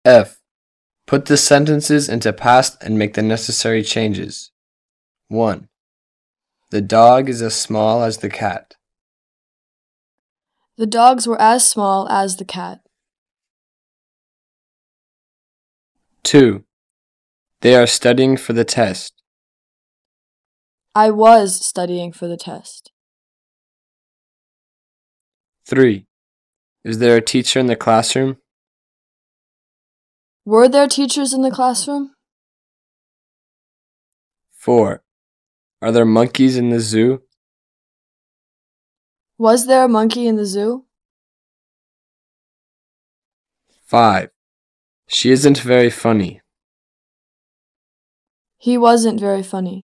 F. Put the sentences into past and make the necessary changes. 1. The dog is as small as the cat. The dogs were as small as the cat. 2. They are studying for the test. I was studying for the test. 3. Is there a teacher in the classroom? Were there teachers in the classroom? 4. Are there monkeys in the zoo? Was there a monkey in the zoo? 5. She isn't very funny. He wasn't very funny.